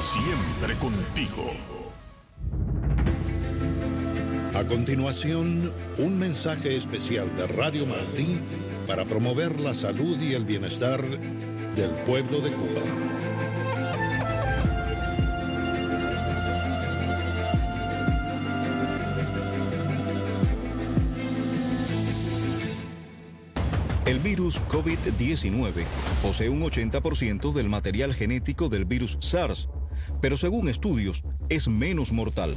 Siempre contigo. A continuación, un mensaje especial de Radio Martí para promover la salud y el bienestar del pueblo de Cuba. El virus COVID-19 posee un 80% del material genético del virus SARS, pero según estudios es menos mortal.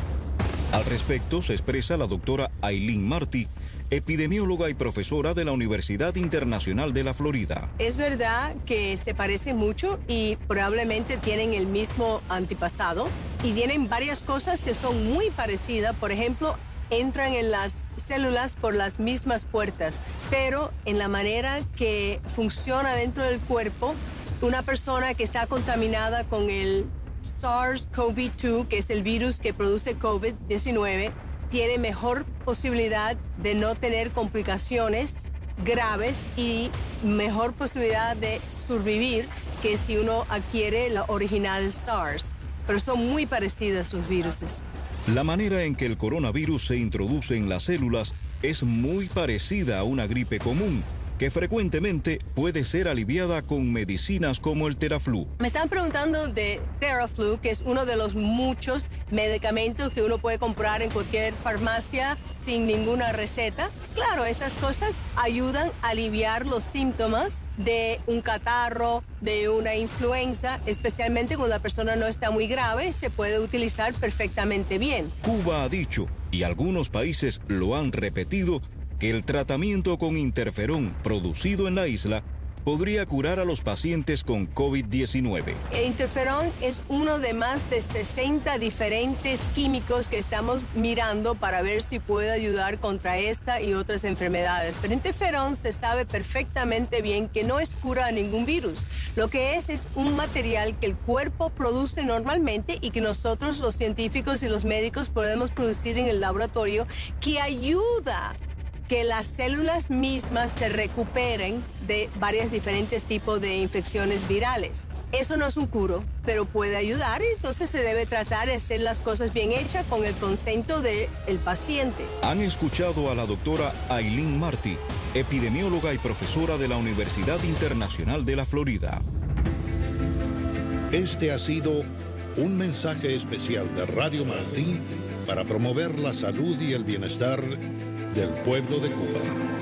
Al respecto se expresa la doctora Aileen Martí, epidemióloga y profesora de la Universidad Internacional de la Florida. Es verdad que se parecen mucho y probablemente tienen el mismo antepasado y tienen varias cosas que son muy parecidas. Por ejemplo, entran en las células por las mismas puertas, pero en la manera que funciona dentro del cuerpo, una persona que está contaminada con el SARS-CoV-2, que es el virus que produce COVID-19, tiene mejor posibilidad de no tener complicaciones graves y mejor posibilidad de sobrevivir que si uno adquiere la original SARS. Pero son muy parecidas los viruses. La manera en que el coronavirus se introduce en las células es muy parecida a una gripe común, que frecuentemente puede ser aliviada con medicinas como el Theraflu. Me están preguntando de Theraflu, que es uno de los muchos medicamentos que uno puede comprar en cualquier farmacia sin ninguna receta. Claro, esas cosas ayudan a aliviar los síntomas de un catarro, de una influenza, especialmente cuando la persona no está muy grave, se puede utilizar perfectamente bien. Cuba ha dicho, y algunos países lo han repetido, que el tratamiento con interferón producido en la isla podría curar a los pacientes con COVID-19. El interferón es uno de más de 60 diferentes químicos que estamos mirando para ver si puede ayudar contra esta y otras enfermedades. Pero interferón se sabe perfectamente bien que no es cura a ningún virus. Lo que es un material que el cuerpo produce normalmente y que nosotros, los científicos y los médicos, podemos producir en el laboratorio, que ayuda que las células mismas se recuperen de varios diferentes tipos de infecciones virales. Eso no es un curo, pero puede ayudar y entonces se debe tratar de hacer las cosas bien hechas con el consento del paciente. Han escuchado a la doctora Aileen Martí, epidemióloga y profesora de la Universidad Internacional de la Florida. Este ha sido un mensaje especial de Radio Martí para promover la salud y el bienestar del pueblo de Cuba.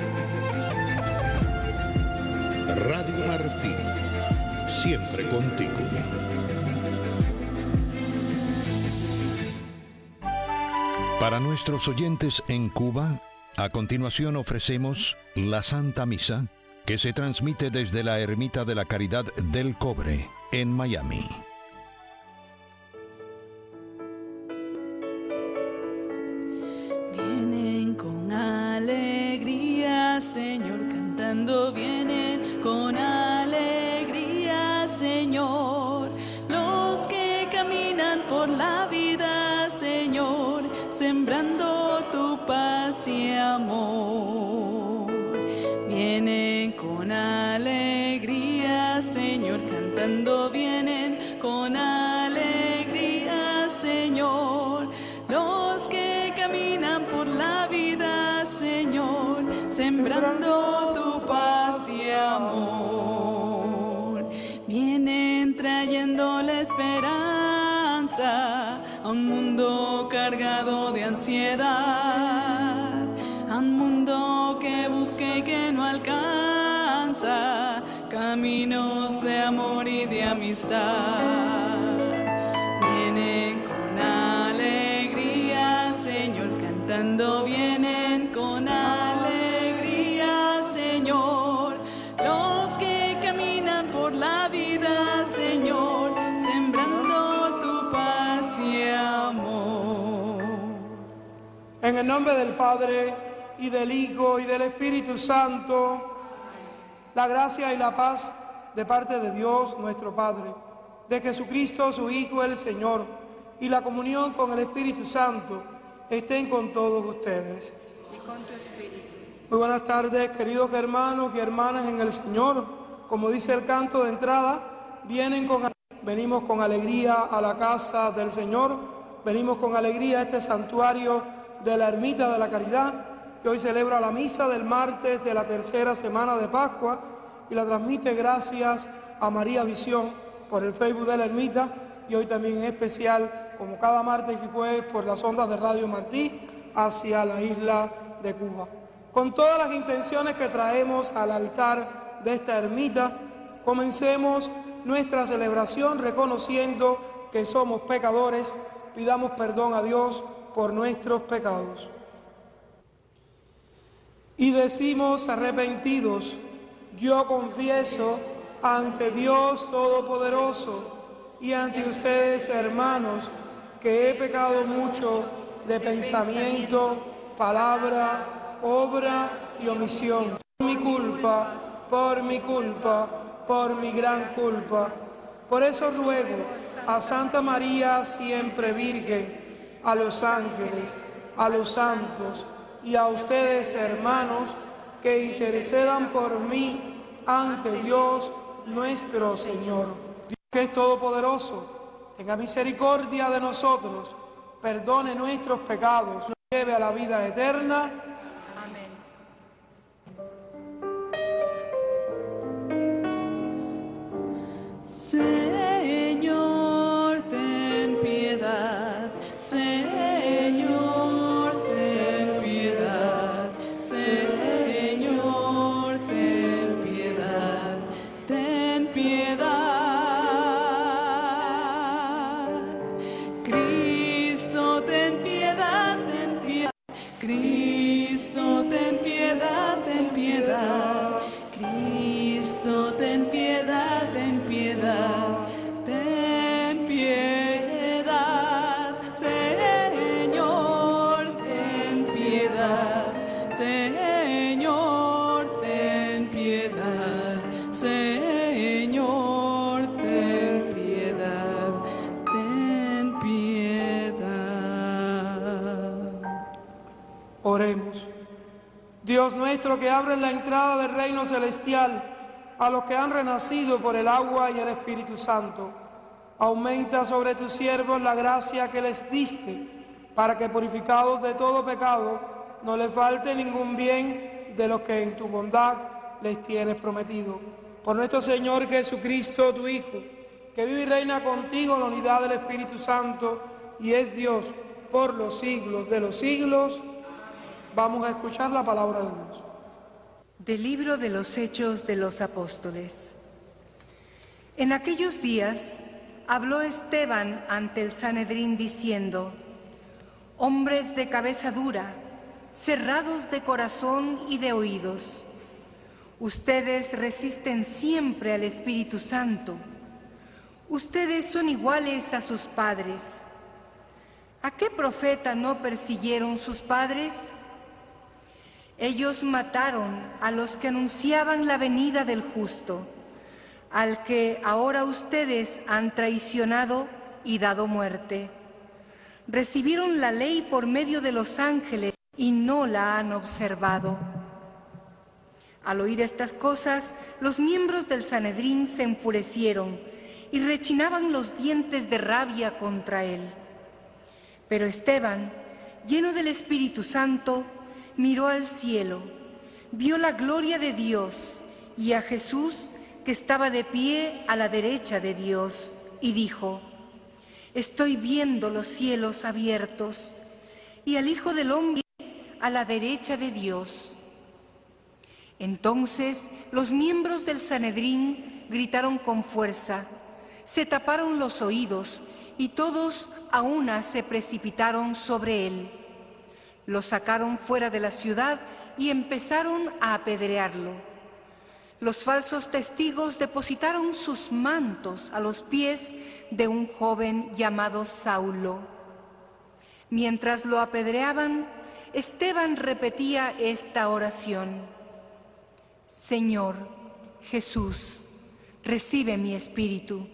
Radio Martí, siempre contigo. Para nuestros oyentes en Cuba, a continuación ofrecemos la Santa Misa, que se transmite desde la Ermita de la Caridad del Cobre, en Miami. Vienen con alegría, Señor, cantando, vienen con alegría, Señor. Los que caminan por la vida, Señor, sembrando tu paz y amor. Vienen con alegría, Señor, cantando, vienen con alegría, Señor. Los que caminan por la vida, Señor, sembrando tu paz y amor. Vienen trayendo la esperanza a un mundo cargado de ansiedad, a un mundo que busca y que no alcanza caminos de amor y de amistad. Vienen con alegría, Señor, cantando, vienen con alegría, Señor. Los que caminan por la vida, Señor, sembrando tu paz y amor. En el nombre del Padre, y del Hijo, y del Espíritu Santo, la gracia y la paz de parte de Dios nuestro Padre, de Jesucristo su Hijo el Señor, y la comunión con el Espíritu Santo estén con todos ustedes. Y con tu espíritu. Muy buenas tardes, queridos hermanos y hermanas en el Señor. Como dice el canto de entrada, vienen con venimos con alegría a la casa del Señor, venimos con alegría a este santuario de la Ermita de la Caridad, que hoy celebra la misa del martes de la tercera semana de Pascua y la transmite gracias a María Visión por el Facebook de la Ermita y hoy también en especial, como cada martes y jueves, por las ondas de Radio Martí hacia la isla de Cuba. Con todas las intenciones que traemos al altar de esta ermita, comencemos nuestra celebración reconociendo que somos pecadores, pidamos perdón a Dios por nuestros pecados. Y decimos arrepentidos, yo confieso ante Dios Todopoderoso y ante ustedes, hermanos, que he pecado mucho de pensamiento, palabra, obra y omisión. Por mi culpa, por mi gran culpa. Por eso ruego a Santa María, siempre Virgen, a los ángeles, a los santos y a ustedes, hermanos, que intercedan por mí ante Dios nuestro Señor. Dios, que es todopoderoso, tenga misericordia de nosotros, perdone nuestros pecados, nos lleve a la vida eterna. Amén. Señor, ten piedad. Señor, ten piedad. Señor, ten piedad. Ten piedad. Cristo, ten piedad, ten piedad. Cristo, ten piedad, ten piedad. Cristo, ten piedad, ten piedad. Ten piedad, Señor, ten piedad. Señor, ten piedad. Señor, ten piedad. Ten piedad. Oremos. Dios nuestro, que abres la entrada del reino celestial a los que han renacido por el agua y el Espíritu Santo, aumenta sobre tus siervos la gracia que les diste, para que purificados de todo pecado no les falte ningún bien de los que en tu bondad les tienes prometido. Por nuestro Señor Jesucristo, tu Hijo, que vive y reina contigo en la unidad del Espíritu Santo y es Dios por los siglos de los siglos. Vamos a escuchar la palabra de Dios. Del libro de los Hechos de los Apóstoles. En aquellos días habló Esteban ante el Sanedrín diciendo: hombres de cabeza dura, cerrados de corazón y de oídos, ustedes resisten siempre al Espíritu Santo. Ustedes son iguales a sus padres. ¿A qué profeta no persiguieron sus padres? Ellos mataron a los que anunciaban la venida del justo, al que ahora ustedes han traicionado y dado muerte. Recibieron la ley por medio de los ángeles y no la han observado. Al oír estas cosas, los miembros del Sanedrín se enfurecieron y rechinaban los dientes de rabia contra él. Pero Esteban, lleno del Espíritu Santo, miró al cielo, vio la gloria de Dios y a Jesús que estaba de pie a la derecha de Dios, y dijo: estoy viendo los cielos abiertos y al Hijo del Hombre a la derecha de Dios. Entonces los miembros del Sanedrín gritaron con fuerza, se taparon los oídos y todos a una se precipitaron sobre él. Lo sacaron fuera de la ciudad y empezaron a apedrearlo. Los falsos testigos depositaron sus mantos a los pies de un joven llamado Saulo. Mientras lo apedreaban, Esteban repetía esta oración: Señor Jesús, recibe mi espíritu.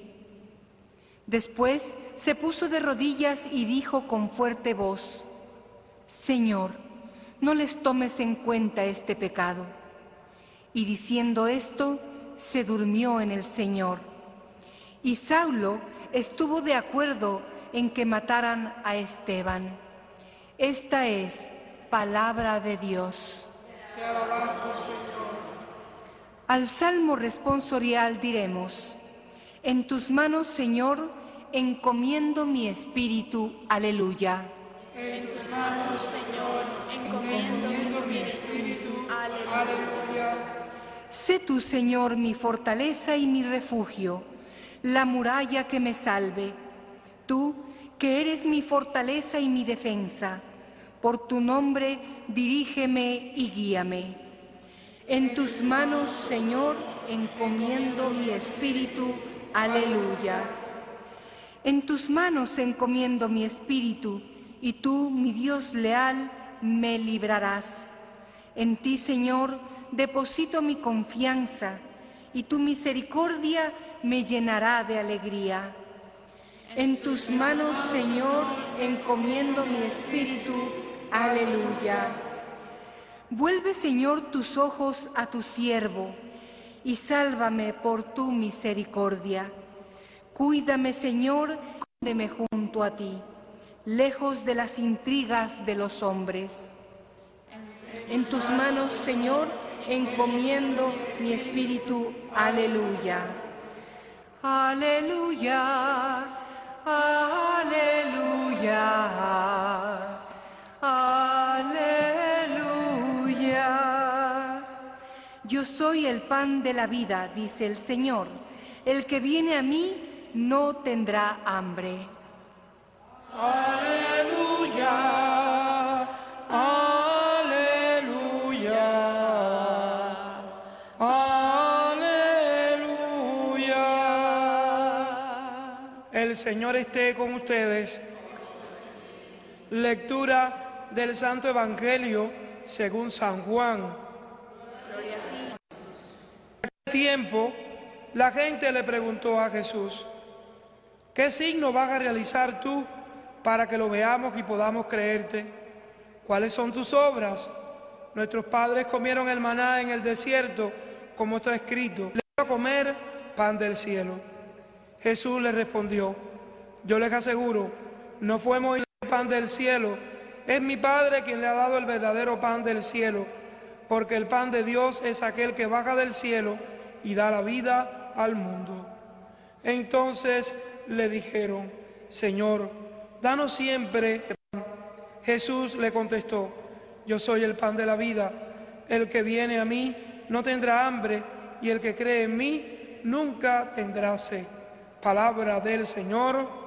Después se puso de rodillas y dijo con fuerte voz: Señor, no les tomes en cuenta este pecado. Y diciendo esto, se durmió en el Señor. Y Saulo estuvo de acuerdo en que mataran a Esteban. Esta es palabra de Dios. Te alabamos, Señor. Al salmo responsorial diremos: en tus manos, Señor, encomiendo mi espíritu. Aleluya. En tus manos, Señor, encomiendo mi espíritu. Aleluya. Sé tú, Señor, mi fortaleza y mi refugio, la muralla que me salve. Tú, que eres mi fortaleza y mi defensa, por tu nombre dirígeme y guíame. En tus manos, Señor, encomiendo mi espíritu. Aleluya. En tus manos encomiendo mi espíritu, y tú, mi Dios leal, me librarás. En ti, Señor, deposito mi confianza, y tu misericordia me llenará de alegría. En tus manos, Señor, encomiendo mi espíritu. Aleluya. Vuelve, Señor, tus ojos a tu siervo, y sálvame por tu misericordia. Cuídame, Señor, escóndeme junto a ti, lejos de las intrigas de los hombres. En tus manos, Señor, encomiendo mi espíritu. Aleluya. Aleluya. Aleluya. Aleluya. Yo soy el pan de la vida, dice el Señor. El que viene a mí no tendrá hambre. Aleluya. Aleluya. Aleluya. El Señor esté con ustedes. Lectura del Santo Evangelio según San Juan. Gloria a ti, Jesús. En aquel tiempo, la gente le preguntó a Jesús: ¿qué signo vas a realizar tú para que lo veamos y podamos creerte? ¿Cuáles son tus obras? Nuestros padres comieron el maná en el desierto, como está escrito: les voy a comer pan del cielo. Jesús les respondió: yo les aseguro, no fue Moisés el pan del cielo, es mi Padre quien le ha dado el verdadero pan del cielo, porque el pan de Dios es aquel que baja del cielo y da la vida al mundo. Entonces le dijeron: Señor, danos siempre pan. Jesús le contestó: yo soy el pan de la vida. El que viene a mí no tendrá hambre, y el que cree en mí nunca tendrá sed. Palabra del Señor.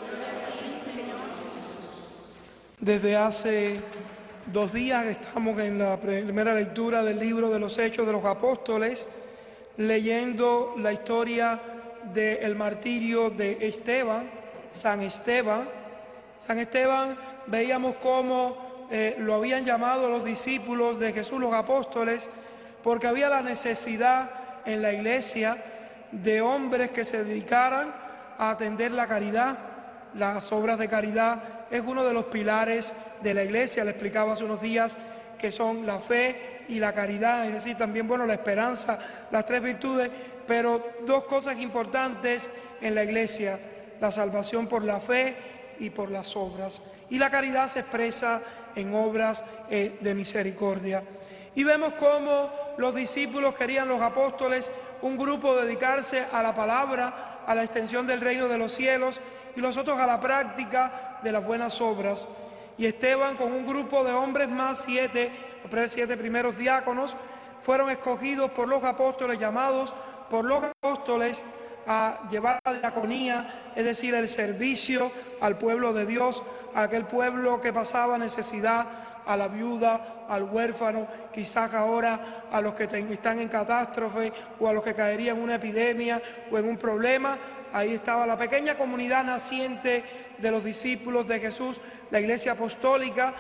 Desde hace 2 días estamos en la primera lectura del libro de los Hechos de los Apóstoles, leyendo la historia del martirio de Esteban, San Esteban. San Esteban, veíamos cómo lo habían llamado los discípulos de Jesús, los apóstoles, porque había la necesidad en la iglesia de hombres que se dedicaran a atender la caridad. Las obras de caridad es uno de los pilares de la iglesia. Le explicaba hace unos días que son la fe y la caridad, es decir, también, la esperanza, las 3 virtudes, pero 2 cosas importantes en la iglesia: la salvación por la fe y por las obras. Y la caridad se expresa en obras de misericordia. Y vemos cómo los discípulos querían, los apóstoles, un grupo dedicarse a la palabra, a la extensión del reino de los cielos, y los otros a la práctica de las buenas obras. Y Esteban, con un grupo de hombres más, 7 primeros diáconos, fueron escogidos por los apóstoles, llamados por los apóstoles a llevar la diaconía, es decir, el servicio al pueblo de Dios, a aquel pueblo que pasaba necesidad, a la viuda, al huérfano, quizás ahora a los que están en catástrofe o a los que caerían en una epidemia o en un problema. Ahí estaba la pequeña comunidad naciente de los discípulos de Jesús, la Iglesia Apostólica,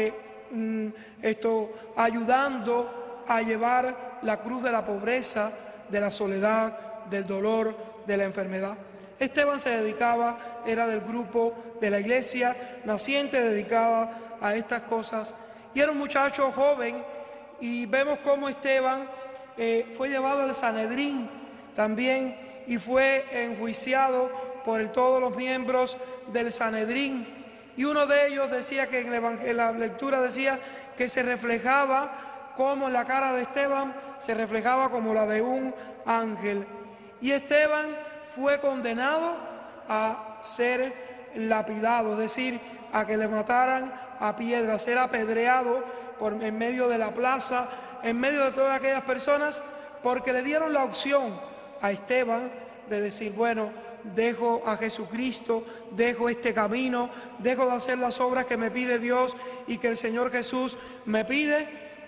ayudando a llevar la cruz de la pobreza, de la soledad, del dolor, de la enfermedad. Esteban se dedicaba, era del grupo de la iglesia naciente dedicada a estas cosas, y era un muchacho joven, y vemos cómo Esteban fue llevado al Sanedrín también, y fue enjuiciado por todos los miembros del Sanedrín. Y uno de ellos decía que en la lectura decía que se reflejaba como en la cara de Esteban, se reflejaba como la de un ángel. Y Esteban fue condenado a ser lapidado, es decir, a que le mataran a piedra, a ser apedreado en medio de la plaza, en medio de todas aquellas personas, porque le dieron la opción a Esteban de decir, bueno, dejo a Jesucristo, dejo este camino, dejo de hacer las obras que me pide Dios y que el Señor Jesús me pide,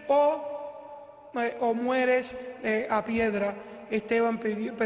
o mueres a piedra. Esteban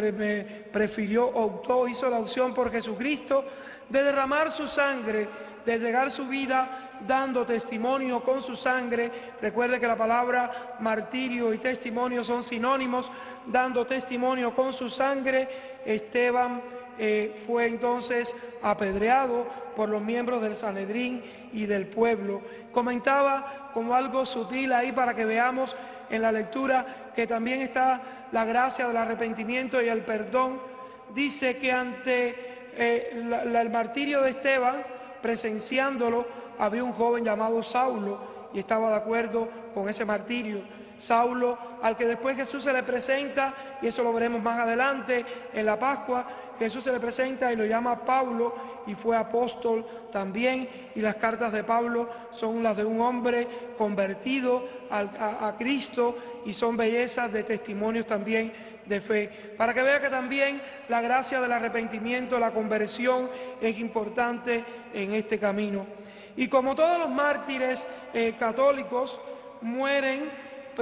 optó, hizo la opción por Jesucristo, de derramar su sangre, de llegar su vida dando testimonio con su sangre. Recuerde que la palabra martirio y testimonio son sinónimos, dando testimonio con su sangre. Esteban fue entonces apedreado por los miembros del Sanedrín y del pueblo. Comentaba como algo sutil ahí para que veamos en la lectura que también está la gracia del arrepentimiento y el perdón. Dice que ante el martirio de Esteban, presenciándolo, había un joven llamado Saulo y estaba de acuerdo con ese martirio. Saulo, al que después Jesús se le presenta, y eso lo veremos más adelante en la Pascua, Jesús se le presenta y lo llama Pablo, y fue apóstol también, y las cartas de Pablo son las de un hombre convertido a Cristo, y son bellezas de testimonios también de fe, para que vea que también la gracia del arrepentimiento, la conversión es importante en este camino. Y como todos los mártires católicos mueren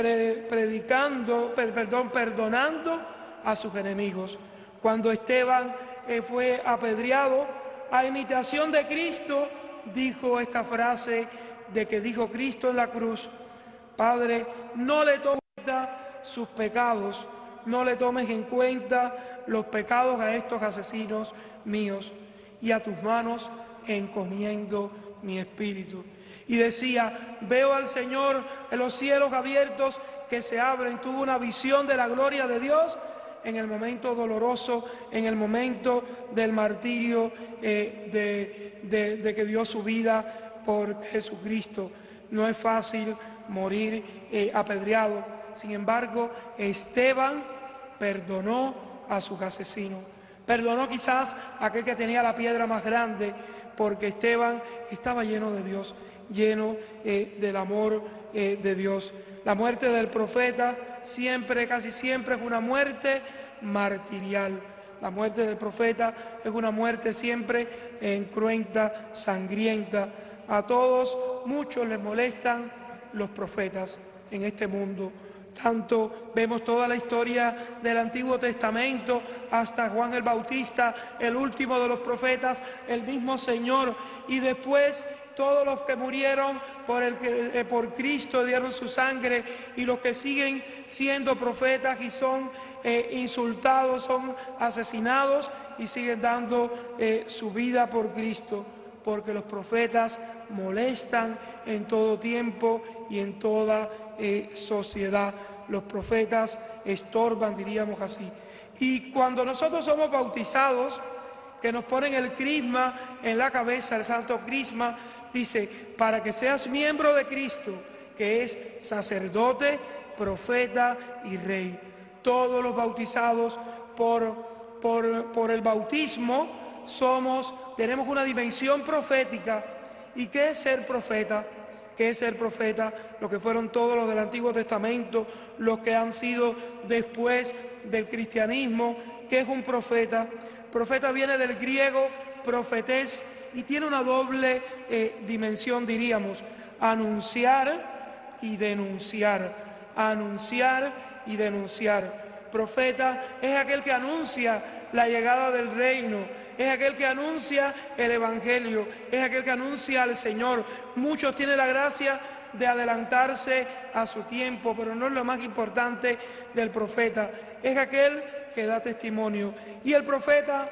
perdonando a sus enemigos. Cuando Esteban fue apedreado, a imitación de Cristo, dijo esta frase de que dijo Cristo en la cruz: Padre, no le tomes en cuenta sus pecados, no le tomes en cuenta los pecados a estos asesinos míos, y a tus manos encomiendo mi espíritu. Y decía, veo al Señor en los cielos abiertos que se abren. Tuvo una visión de la gloria de Dios en el momento doloroso, en el momento del martirio de que dio su vida por Jesucristo. No es fácil morir apedreado. Sin embargo, Esteban perdonó a sus asesinos. Perdonó quizás a aquel que tenía la piedra más grande, porque Esteban estaba lleno de Dios, lleno del amor de Dios. La muerte del profeta casi siempre es una muerte martirial. La muerte del profeta es una muerte siempre cruenta, sangrienta. A todos, muchos les molestan los profetas en este mundo. Tanto vemos toda la historia del Antiguo Testamento hasta Juan el Bautista, el último de los profetas, el mismo Señor, y después todos los que murieron por Cristo dieron su sangre, y los que siguen siendo profetas y son insultados, son asesinados y siguen dando su vida por Cristo, porque los profetas molestan en todo tiempo y en toda sociedad. Los profetas estorban, diríamos así. Y cuando nosotros somos bautizados, que nos ponen el crisma en la cabeza, el santo crisma, dice, para que seas miembro de Cristo, que es sacerdote, profeta y rey. Todos los bautizados por el bautismo tenemos una dimensión profética. ¿Y qué es ser profeta? ¿Qué es ser profeta? Lo que fueron todos los del Antiguo Testamento, los que han sido después del cristianismo. ¿Qué es un profeta? Profeta viene del griego profetés y tiene una doble dimensión, diríamos: anunciar y denunciar. Anunciar y denunciar. Profeta es aquel que anuncia la llegada del reino, es aquel que anuncia el Evangelio, es aquel que anuncia al Señor. Muchos tienen la gracia de adelantarse a su tiempo, pero no es lo más importante del profeta. Es aquel que da testimonio. Y el profeta,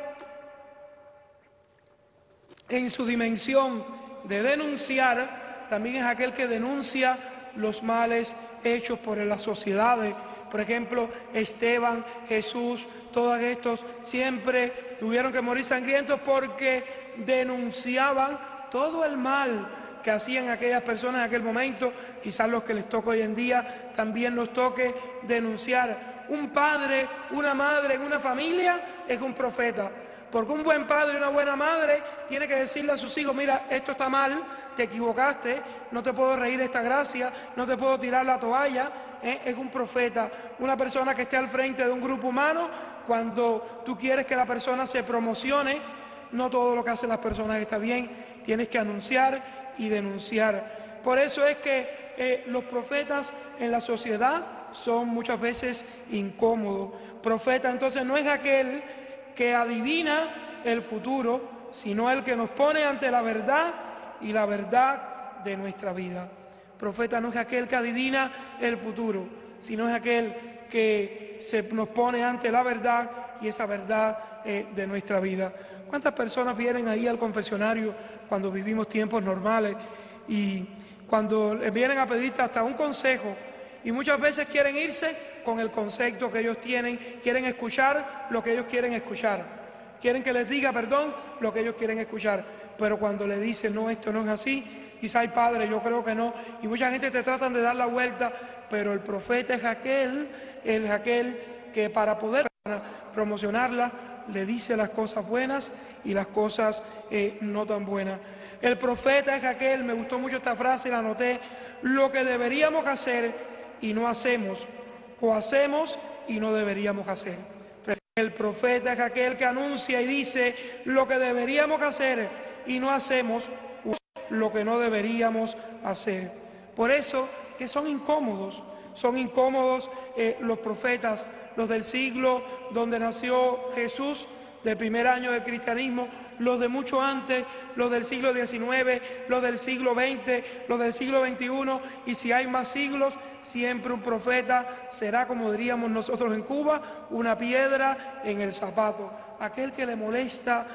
en su dimensión de denunciar, también es aquel que denuncia los males hechos por las sociedades, Por ejemplo, Esteban, Jesús, todos estos siempre tuvieron que morir sangrientos porque denunciaban todo el mal que hacían aquellas personas en aquel momento. Quizás los que les toca hoy en día también nos toque denunciar. Un padre, una madre en una familia es un profeta. Porque un buen padre y una buena madre tiene que decirle a sus hijos: mira, esto está mal, te equivocaste, no te puedo reír esta gracia, no te puedo tirar la toalla. Es un profeta, una persona que esté al frente de un grupo humano. Cuando tú quieres que la persona se promocione, no todo lo que hacen las personas está bien, tienes que anunciar y denunciar. Por eso es que los profetas en la sociedad son muchas veces incómodos. Profeta entonces no es aquel que adivina el futuro, sino el que nos pone ante la verdad y la verdad de nuestra vida. Profeta no es aquel que adivina el futuro, sino es aquel que nos pone ante la verdad y esa verdad de nuestra vida. ¿Cuántas personas vienen ahí al confesionario cuando vivimos tiempos normales y cuando vienen a pedirte hasta un consejo? Y muchas veces quieren irse con el concepto que ellos tienen, quieren escuchar lo que ellos quieren escuchar, quieren que les diga, perdón, lo que ellos quieren escuchar, pero cuando le dicen, no, esto no es así, dice, ay padre, yo creo que no, y mucha gente te tratan de dar la vuelta, pero el profeta es aquel que para poder promocionarla, le dice las cosas buenas y las cosas no tan buenas. El profeta es aquel, me gustó mucho esta frase, la anoté, lo que deberíamos hacer y no hacemos, o hacemos y no deberíamos hacer. El profeta es aquel que anuncia y dice lo que deberíamos hacer y no hacemos, o lo que no deberíamos hacer. Por eso que son incómodos los profetas, los del siglo donde nació Jesús, del primer año del cristianismo, los de mucho antes, los del siglo XIX, los del siglo XX, los del siglo XXI, y si hay más siglos, siempre un profeta será, como diríamos nosotros en Cuba, una piedra en el zapato, aquel que le molesta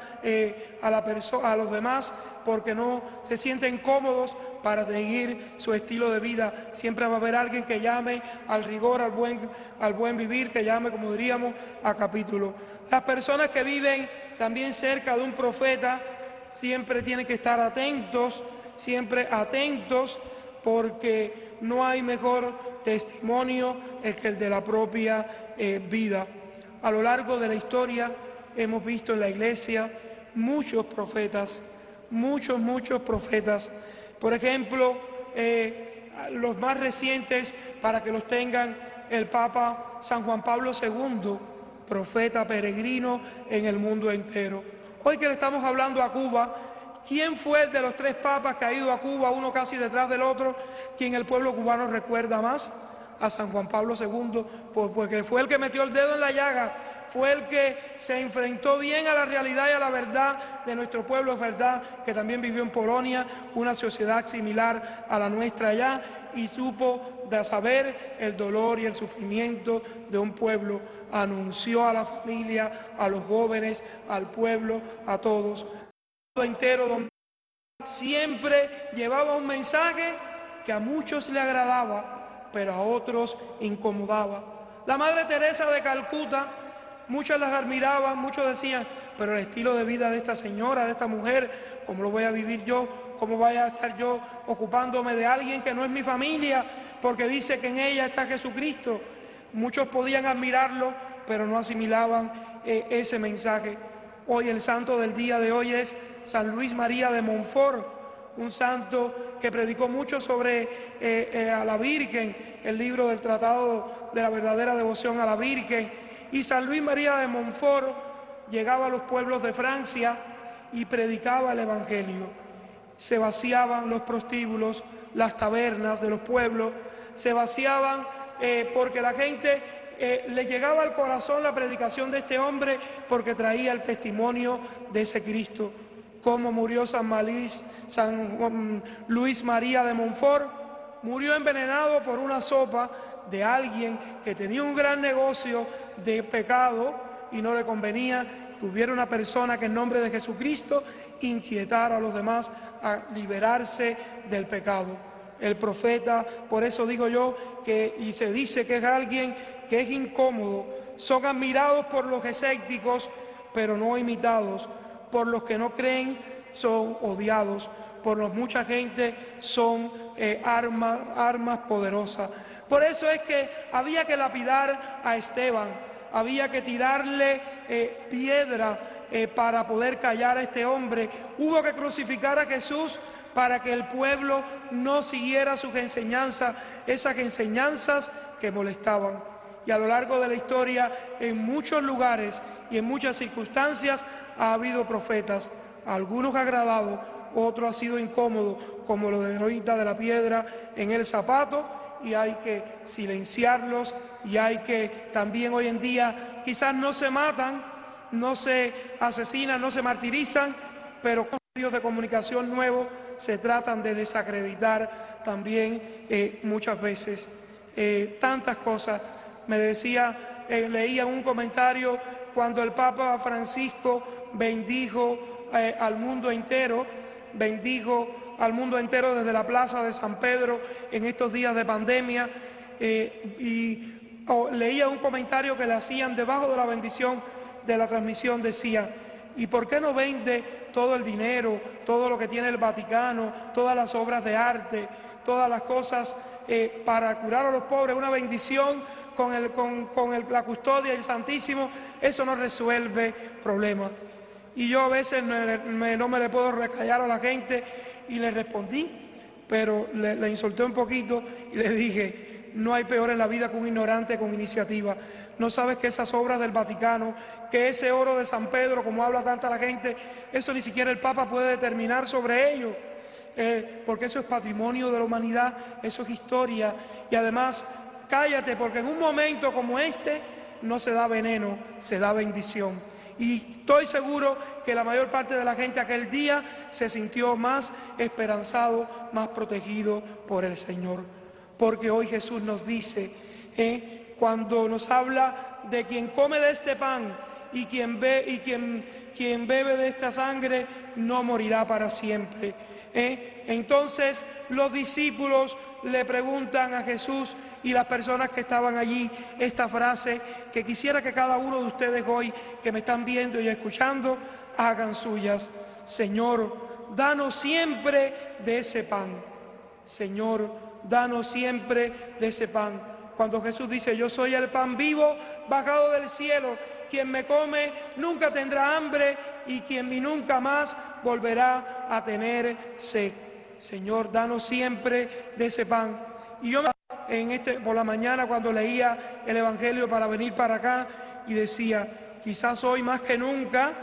a los demás porque no se sienten cómodos para seguir su estilo de vida. Siempre va a haber alguien que llame al rigor, al buen vivir, que llame, como diríamos, a capítulo. Las personas que viven también cerca de un profeta siempre tienen que estar atentos, porque no hay mejor testimonio que el de la propia vida. A lo largo de la historia hemos visto en la iglesia muchos profetas. Por ejemplo, los más recientes, para que los tengan, el Papa San Juan Pablo II, profeta peregrino en el mundo entero. Hoy que le estamos hablando a Cuba, ¿quién fue el de los tres papas que ha ido a Cuba, uno casi detrás del otro, quien el pueblo cubano recuerda más? A San Juan Pablo II, porque fue el que metió el dedo en la llaga, fue el que se enfrentó bien a la realidad y a la verdad de nuestro pueblo. Es verdad que también vivió en Polonia, una sociedad similar a la nuestra allá, y supo de saber el dolor y el sufrimiento de un pueblo. Anunció a la familia, a los jóvenes, al pueblo, a todos. El mundo entero, donde siempre llevaba un mensaje que a muchos le agradaba, pero a otros incomodaba. La Madre Teresa de Calcuta, muchos las admiraban, muchos decían, pero el estilo de vida de esta señora, de esta mujer, ¿cómo lo voy a vivir yo? ¿Cómo voy a estar yo ocupándome de alguien que no es mi familia? Porque dice que en ella está Jesucristo. Muchos podían admirarlo, pero no asimilaban ese mensaje. Hoy el santo del día de hoy es San Luis María de Montfort, un santo que predicó mucho sobre a la Virgen, el libro del Tratado de la Verdadera Devoción a la Virgen. Y San Luis María de Montfort llegaba a los pueblos de Francia y predicaba el Evangelio. Se vaciaban los prostíbulos, las tabernas de los pueblos, se vaciaban porque la gente le llegaba al corazón la predicación de este hombre, porque traía el testimonio de ese Cristo. Cómo murió San Luis María de Montfort, murió envenenado por una sopa de alguien que tenía un gran negocio de pecado y no le convenía que hubiera una persona que en nombre de Jesucristo inquietara a los demás a liberarse del pecado. El profeta, por eso digo yo, y se dice que es alguien que es incómodo, son admirados por los escépticos, pero no imitados, por los que no creen son odiados, por los mucha gente son armas poderosas. Por eso es que había que lapidar a Esteban, había que tirarle piedra para poder callar a este hombre. Hubo que crucificar a Jesús para que el pueblo no siguiera sus enseñanzas, esas enseñanzas que molestaban. Y a lo largo de la historia, en muchos lugares y en muchas circunstancias, ha habido profetas, algunos agradados, otros ha sido incómodo, como lo de ahorita de la piedra en el zapato, y hay que silenciarlos, y hay que también hoy en día quizás no se matan, no se asesinan, no se martirizan, pero con medios de comunicación nuevos se tratan de desacreditar también muchas veces tantas cosas. Me decía, leía un comentario cuando el Papa Francisco bendijo al mundo entero, desde la plaza de San Pedro en estos días de pandemia, leía un comentario que le hacían debajo de la bendición de la transmisión, decía: ¿y por qué no vende todo el dinero, todo lo que tiene el Vaticano, todas las obras de arte, todas las cosas para curar a los pobres? Una bendición con la custodia y el Santísimo, eso no resuelve problemas. Y yo a veces no me le puedo recallar a la gente, y le respondí, pero le insulté un poquito y le dije: no hay peor en la vida que un ignorante con iniciativa. No sabes que esas obras del Vaticano, que ese oro de San Pedro, como habla tanta la gente, eso ni siquiera el Papa puede determinar sobre ello, porque eso es patrimonio de la humanidad, eso es historia. Y además, cállate, porque en un momento como este no se da veneno, se da bendición. Y estoy seguro que la mayor parte de la gente aquel día se sintió más esperanzado, más protegido por el Señor. Porque hoy Jesús nos dice, cuando nos habla de quien come de este pan y quien bebe de esta sangre no morirá para siempre. Entonces los discípulos le preguntan a Jesús, y las personas que estaban allí, esta frase que quisiera que cada uno de ustedes hoy que me están viendo y escuchando hagan suyas: Señor, danos siempre de ese pan. Señor, danos siempre de ese pan. Cuando Jesús dice: yo soy el pan vivo bajado del cielo, quien me come nunca tendrá hambre, y quien me nunca más volverá a tener sed. Señor, danos siempre de ese pan. Y yo por la mañana, cuando leía el Evangelio para venir para acá, y decía: quizás hoy más que nunca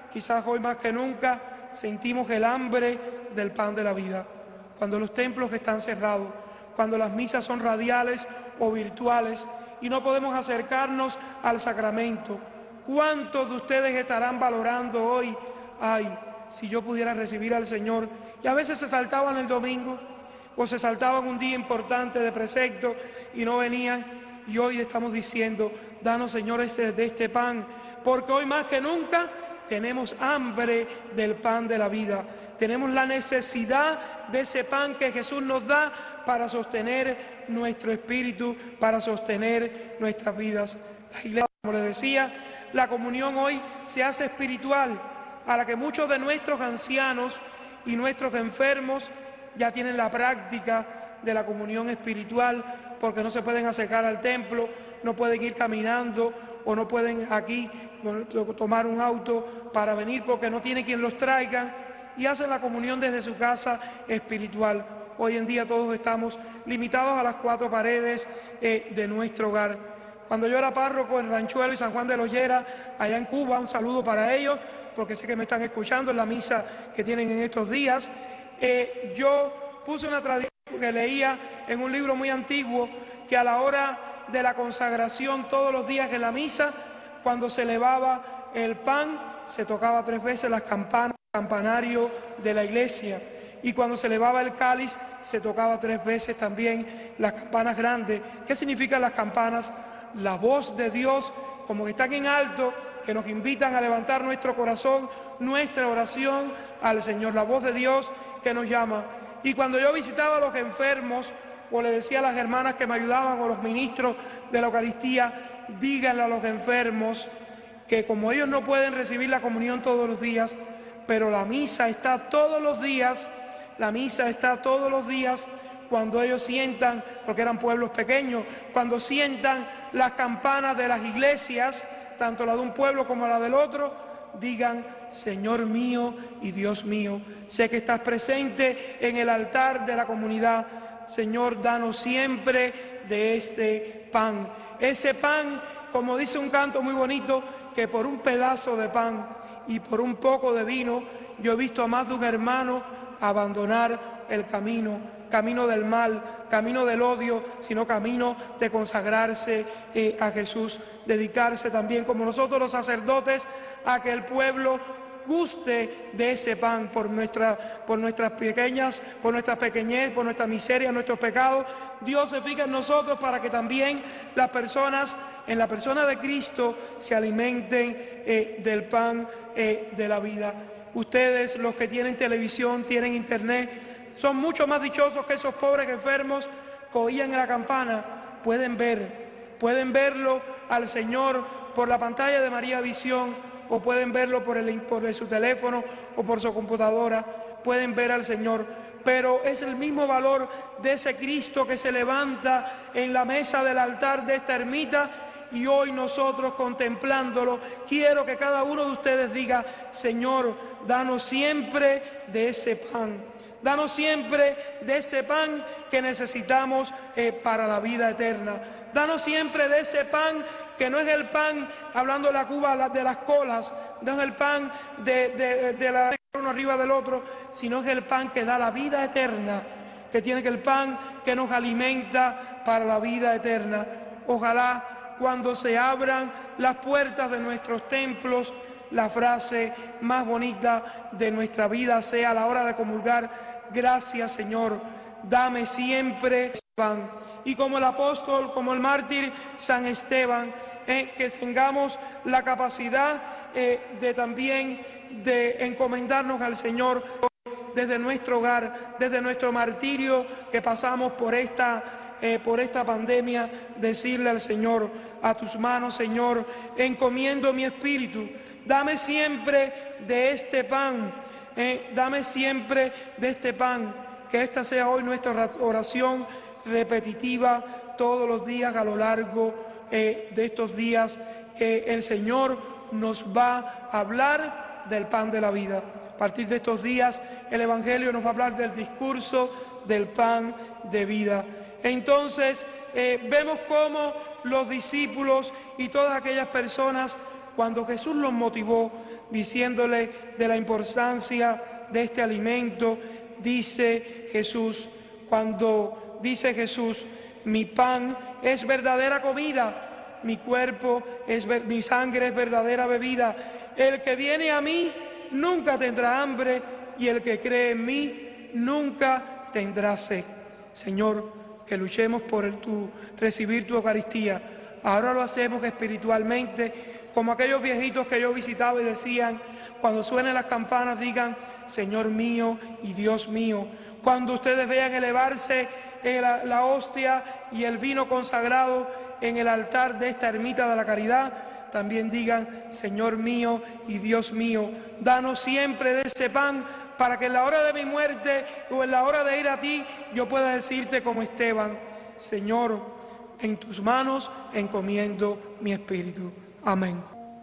sentimos el hambre del pan de la vida. Cuando los templos están cerrados, cuando las misas son radiales o virtuales y no podemos acercarnos al sacramento, ¿cuántos de ustedes estarán valorando hoy? Ay, si yo pudiera recibir al Señor. Y a veces se saltaban el domingo, o se saltaban un día importante de precepto y no venían. Y hoy estamos diciendo: danos, Señor, de este pan, porque hoy más que nunca tenemos hambre del pan de la vida. Tenemos la necesidad de ese pan que Jesús nos da para sostener nuestro espíritu, para sostener nuestras vidas. La iglesia, como les decía, la comunión hoy se hace espiritual, a la que muchos de nuestros ancianos y nuestros enfermos ya tienen la práctica de la comunión espiritual, porque no se pueden acercar al templo, no pueden ir caminando, o no pueden aquí tomar un auto para venir porque no tiene quien los traiga, y hacen la comunión desde su casa espiritual. Hoy en día todos estamos limitados a las cuatro paredes de nuestro hogar. Cuando yo era párroco en Ranchuelo y San Juan de Loyera, allá en Cuba, un saludo para ellos, porque sé que me están escuchando en la misa que tienen en estos días, yo puse una tradición que leía en un libro muy antiguo, que a la hora de la consagración, todos los días en la misa, cuando se elevaba el pan, se tocaba 3 veces las campanas, el campanario de la iglesia, y cuando se elevaba el cáliz, se tocaba 3 veces también las campanas grandes. ¿Qué significan las campanas? La voz de Dios, como que están en alto, que nos invitan a levantar nuestro corazón, nuestra oración al Señor, la voz de Dios que nos llama. Y cuando yo visitaba a los enfermos o le decía a las hermanas que me ayudaban o los ministros de la Eucaristía, díganle a los enfermos que como ellos no pueden recibir la comunión todos los días, pero la misa está todos los días, cuando ellos sientan, porque eran pueblos pequeños, cuando sientan las campanas de las iglesias, tanto la de un pueblo como la del otro, digan: Señor mío y Dios mío, sé que estás presente en el altar de la comunidad. Señor, danos siempre de este pan. Ese pan, como dice un canto muy bonito, que por un pedazo de pan y por un poco de vino, yo he visto a más de un hermano abandonar el camino del mal, camino del odio, sino camino de consagrarse a Jesús, dedicarse también, como nosotros los sacerdotes, a que el pueblo guste de ese pan por nuestras pequeñez, por nuestra miseria, nuestros pecados. Dios se fija en nosotros para que también las personas, en la persona de Cristo, se alimenten del pan de la vida. Ustedes, los que tienen televisión, tienen internet, son mucho más dichosos que esos pobres enfermos que oían en la campana. Pueden verlo al Señor por la pantalla de María Visión, o pueden verlo por su teléfono o por su computadora. Pueden ver al Señor, pero es el mismo valor de ese Cristo que se levanta en la mesa del altar de esta ermita. Y hoy nosotros, contemplándolo, quiero que cada uno de ustedes diga: Señor, danos siempre de ese pan. Danos siempre de ese pan que necesitamos para la vida eterna. Danos siempre de ese pan que no es el pan, hablando de la Cuba, de las colas, no es el pan de la uno arriba del otro, sino es el pan que da la vida eterna, que tiene que el pan que nos alimenta para la vida eterna. Ojalá cuando se abran las puertas de nuestros templos, la frase más bonita de nuestra vida sea a la hora de comulgar: gracias, Señor, dame siempre pan. Y como el apóstol, como el mártir San Esteban, que tengamos la capacidad de también de encomendarnos al Señor desde nuestro hogar, desde nuestro martirio que pasamos por esta pandemia, decirle al Señor: a tus manos, Señor, encomiendo mi espíritu. Dame siempre de este pan, dame siempre de este pan. Que esta sea hoy nuestra oración repetitiva todos los días a lo largo de estos días, que el Señor nos va a hablar del pan de la vida. A partir de estos días el Evangelio nos va a hablar del discurso del pan de vida. Entonces vemos cómo los discípulos y todas aquellas personas, cuando Jesús los motivó diciéndole de la importancia de este alimento, dice Jesús, mi pan es verdadera comida, mi cuerpo mi sangre es verdadera bebida. El que viene a mí nunca tendrá hambre, y el que cree en mí nunca tendrá sed. Señor, que luchemos por recibir tu Eucaristía. Ahora lo hacemos espiritualmente, como aquellos viejitos que yo visitaba y decían: cuando suenen las campanas, digan: Señor mío y Dios mío. Cuando ustedes vean elevarse la hostia y el vino consagrado en el altar de esta ermita de la caridad, también digan: Señor mío y Dios mío, danos siempre de ese pan, para que en la hora de mi muerte o en la hora de ir a ti, yo pueda decirte como Esteban: Señor, en tus manos encomiendo mi espíritu. Amén.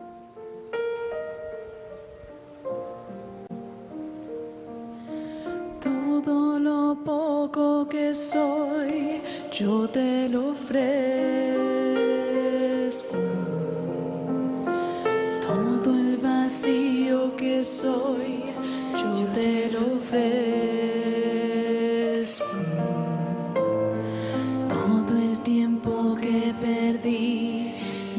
Todo lo poco que soy, yo te lo ofrezco. Todo el vacío que soy, yo te lo ofrezco. Todo el tiempo que perdí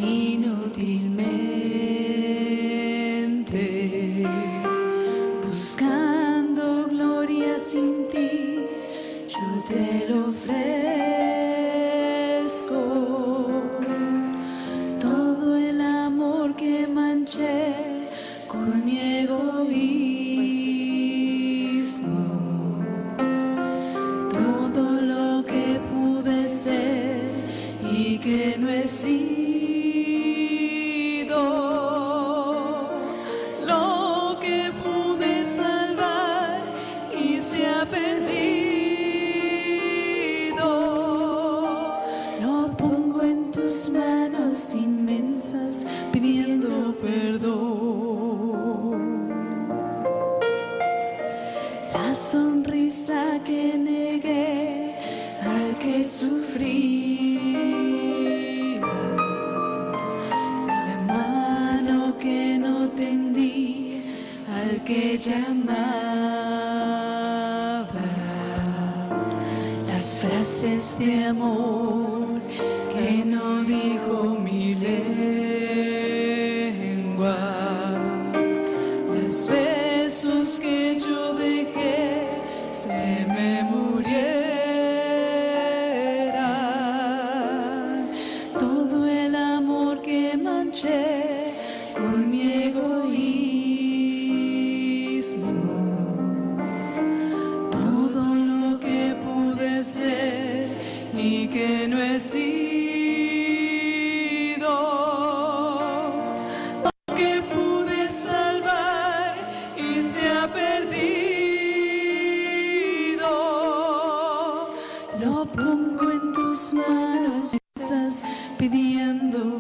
inútilmente, buscando gloria sin ti, yo te lo ofrezco. Todo el amor que manché con mi egoísmo, todo lo que pude sido lo que pude salvar y se ha perdido. Lo pongo en tus manos inmensas pidiendo perdón. La sonrisa que negué al que sufrí, la mano que no tendí al que llamaba, las frases de amor que no dijo mi lengua, los besos que yo dejé se me murieran, todo el amor que manché con mi egoísmo, todo lo que pude ser y que no he sido, lo que pude salvar y se ha perdido, lo pongo en tus manos pidiendo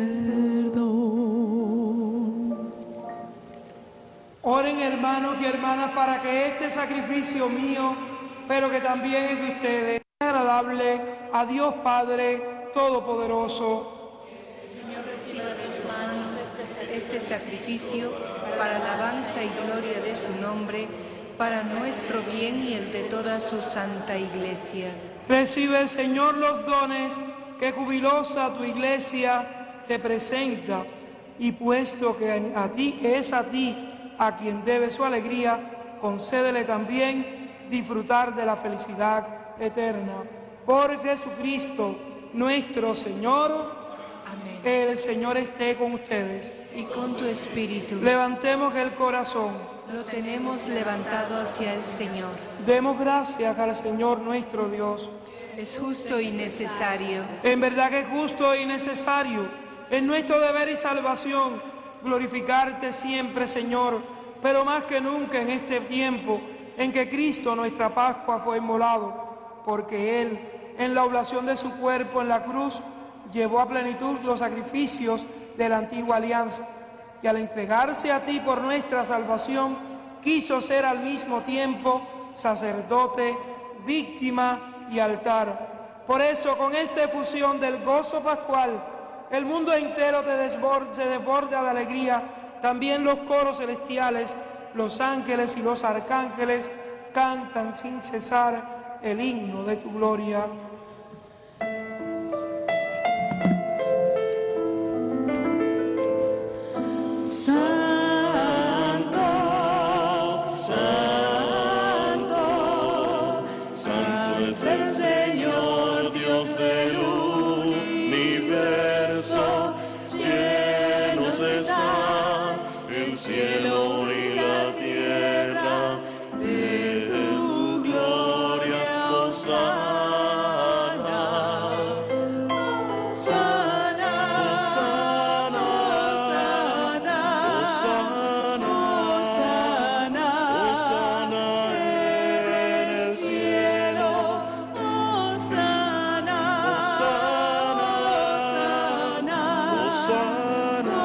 perdón. Oren, hermanos y hermanas, para que este sacrificio mío, pero que también es de ustedes, sea agradable a Dios Padre Todopoderoso. Señor, reciba de tus manos este sacrificio para alabanza y gloria de su nombre, para nuestro bien y el de toda su santa Iglesia. Recibe, Señor, los dones que jubilosa tu Iglesia te presenta, y puesto que es a ti a quien debe su alegría, concédele también disfrutar de la felicidad eterna. Por Jesucristo nuestro Señor. Amén. El Señor esté con ustedes. Y con tu espíritu. Levantemos el corazón. Lo tenemos levantado hacia el Señor. Demos gracias al Señor nuestro Dios. Es justo y necesario. En verdad que es justo y necesario. Es nuestro deber y salvación glorificarte siempre, Señor, pero más que nunca en este tiempo en que Cristo, nuestra Pascua, fue inmolado, porque Él, en la oblación de su cuerpo en la cruz, llevó a plenitud los sacrificios de la antigua alianza, y al entregarse a ti por nuestra salvación, quiso ser al mismo tiempo sacerdote, víctima y altar. Por eso, con esta efusión del gozo pascual, el mundo entero se desborda de alegría. También los coros celestiales, los ángeles y los arcángeles cantan sin cesar el himno de tu gloria. Santo, santo, santo es el Señor, Dios del universo. Llenos está el cielo y la tierra de tu gloria. Hosana, Hosana, Hosana, Hosana, Hosana en el cielo. Hosana, Hosana, Hosana,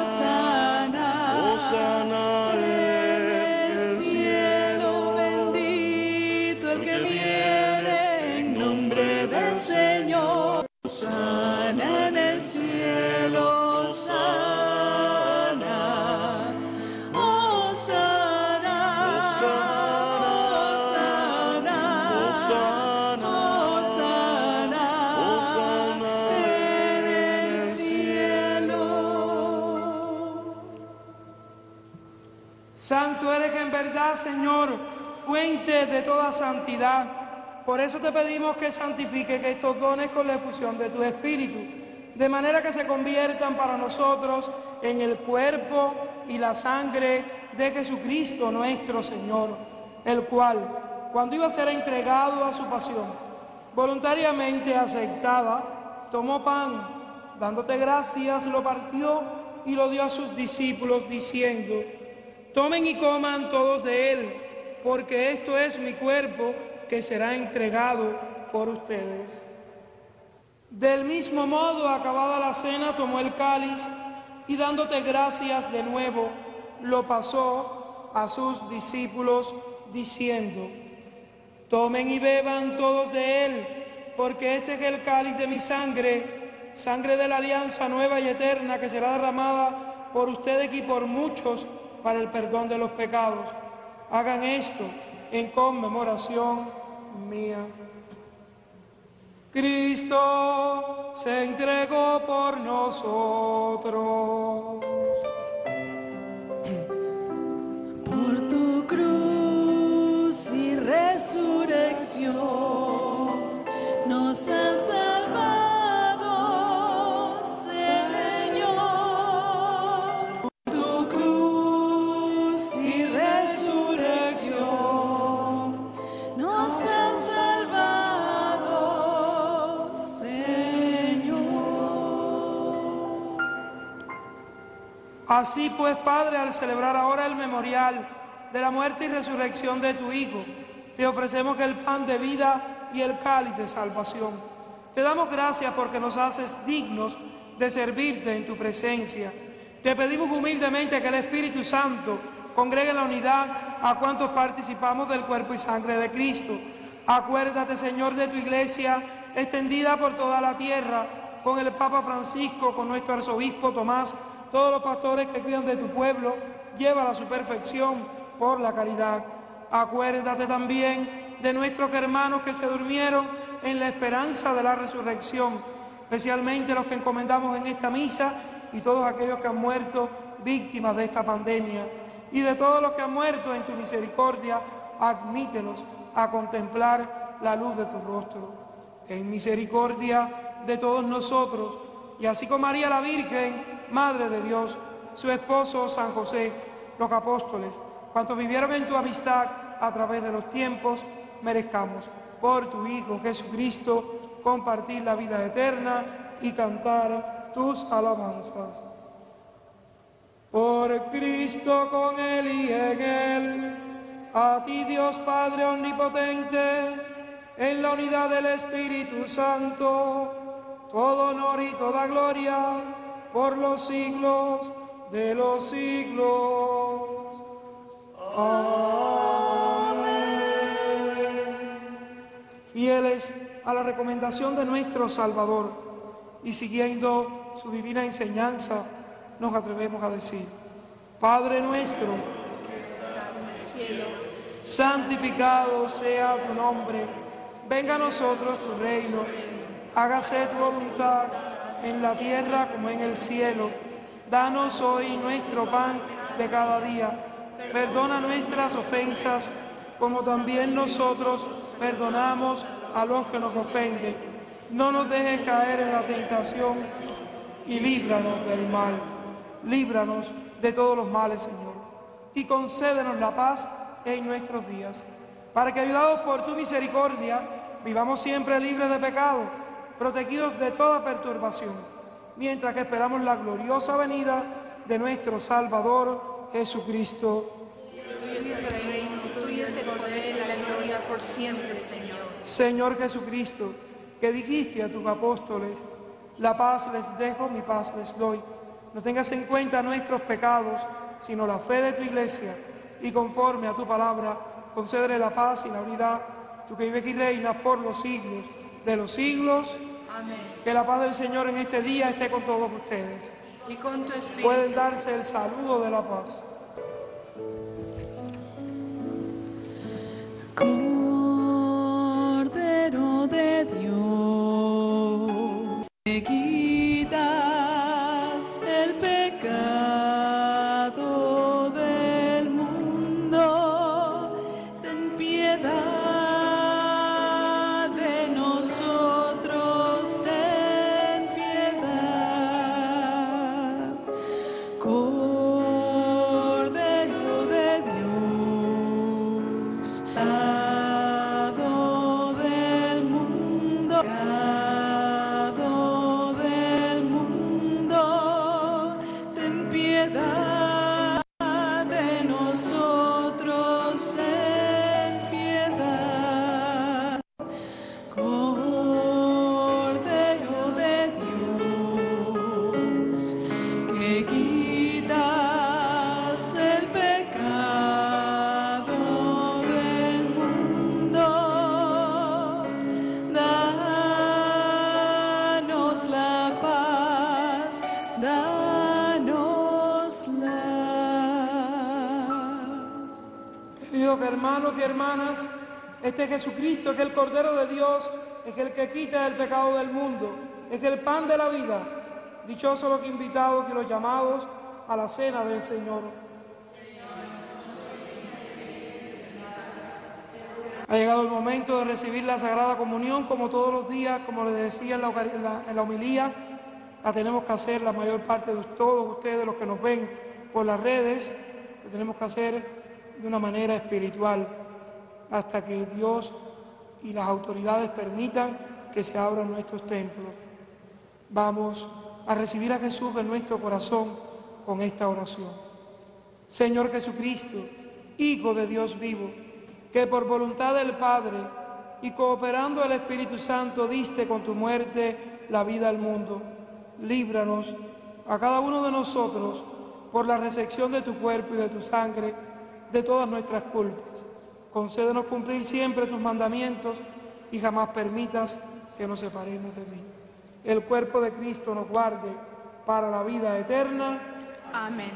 Hosana en el cielo. Bendito el que viene en nombre del Señor. Hosana en el cielo. Hosana, Hosana, Hosana, Hosana, Hosana en el cielo. Santo eres en verdad, Señor, fuente de toda santidad. Por eso te pedimos que santifiques estos dones con la efusión de tu Espíritu, de manera que se conviertan para nosotros en el cuerpo y la sangre de Jesucristo nuestro Señor, el cual, cuando iba a ser entregado a su pasión, voluntariamente aceptada, tomó pan, dándote gracias, lo partió y lo dio a sus discípulos, diciendo: tomen y coman todos de él, porque esto es mi cuerpo que será entregado por ustedes. Del mismo modo, acabada la cena, tomó el cáliz y dándote gracias de nuevo, lo pasó a sus discípulos, diciendo: tomen y beban todos de él, porque este es el cáliz de mi sangre, sangre de la alianza nueva y eterna, que será derramada por ustedes y por muchos para el perdón de los pecados. Hagan esto en conmemoración mía. Cristo se entregó por nosotros. Por tu cruz y resurrección nos has salvado, Señor. Por tu cruz y resurrección nos has salvado, Señor. Así pues, Padre, al celebrar ahora el memorial de la muerte y resurrección de tu Hijo, te ofrecemos el pan de vida y el cáliz de salvación. Te damos gracias porque nos haces dignos de servirte en tu presencia. Te pedimos humildemente que el Espíritu Santo congregue en la unidad a cuantos participamos del cuerpo y sangre de Cristo. Acuérdate, Señor, de tu iglesia extendida por toda la tierra, con el Papa Francisco, con nuestro arzobispo Tomás, todos los pastores que cuidan de tu pueblo, llévala a su perfección por la caridad. Acuérdate también de nuestros hermanos que se durmieron en la esperanza de la resurrección, especialmente los que encomendamos en esta misa y todos aquellos que han muerto víctimas de esta pandemia. Y de todos los que han muerto en tu misericordia, admítelos a contemplar la luz de tu rostro. En misericordia de todos nosotros, y así como María la Virgen, Madre de Dios, su esposo San José, los apóstoles, cuantos vivieron en tu amistad a través de los tiempos, merezcamos por tu Hijo Jesucristo compartir la vida eterna y cantar tus alabanzas. Por Cristo, con Él y en Él, a ti Dios Padre Omnipotente, en la unidad del Espíritu Santo, todo honor y toda gloria por los siglos de los siglos. Amén. Fieles a la recomendación de nuestro Salvador y siguiendo su divina enseñanza, nos atrevemos a decir: Padre nuestro, que estás en el cielo, santificado sea tu nombre, venga a nosotros tu reino, hágase tu voluntad en la tierra como en el cielo. Danos hoy nuestro pan de cada día. Perdona nuestras ofensas, como también nosotros perdonamos a los que nos ofenden. No nos dejes caer en la tentación y líbranos del mal. Líbranos de todos los males, Señor, y concédenos la paz en nuestros días, para que, ayudados por tu misericordia, vivamos siempre libres de pecado, protegidos de toda perturbación, mientras que esperamos la gloriosa venida de nuestro Salvador Jesucristo. Tuyo es el reino, tuyo es el poder y la gloria por siempre, Señor. Señor Jesucristo, que dijiste a tus apóstoles: la paz les dejo, mi paz les doy. No tengas en cuenta nuestros pecados, sino la fe de tu iglesia, y conforme a tu palabra, concédele la paz y la unidad, tú que vives y reinas por los siglos de los siglos. Amén. Que la paz del Señor en este día esté con todos ustedes. Y con tu espíritu. Pueden darse el saludo de la paz. Cordero de Dios, que quitas el pecado del mundo, ten piedad de nosotros, ten piedad. Cordero de Dios, pecado del mundo, hermanos y hermanas, este Jesucristo, que es el Cordero de Dios, es el que quita el pecado del mundo, es el pan de la vida. Dichosos los invitados y los llamados a la cena del Señor. Ha llegado el momento de recibir la Sagrada Comunión, como todos los días, como les decía en la homilía, la tenemos que hacer la mayor parte de todos ustedes, los que nos ven por las redes, lo tenemos que hacer de una manera espiritual, hasta que Dios y las autoridades permitan que se abran nuestros templos. Vamos a recibir a Jesús en nuestro corazón con esta oración. Señor Jesucristo, Hijo de Dios vivo, que por voluntad del Padre y cooperando el Espíritu Santo diste con tu muerte la vida al mundo, líbranos a cada uno de nosotros por la recepción de tu cuerpo y de tu sangre de todas nuestras culpas. Concédenos cumplir siempre tus mandamientos y jamás permitas que nos separemos de ti. El cuerpo de Cristo nos guarde para la vida eterna. Amén.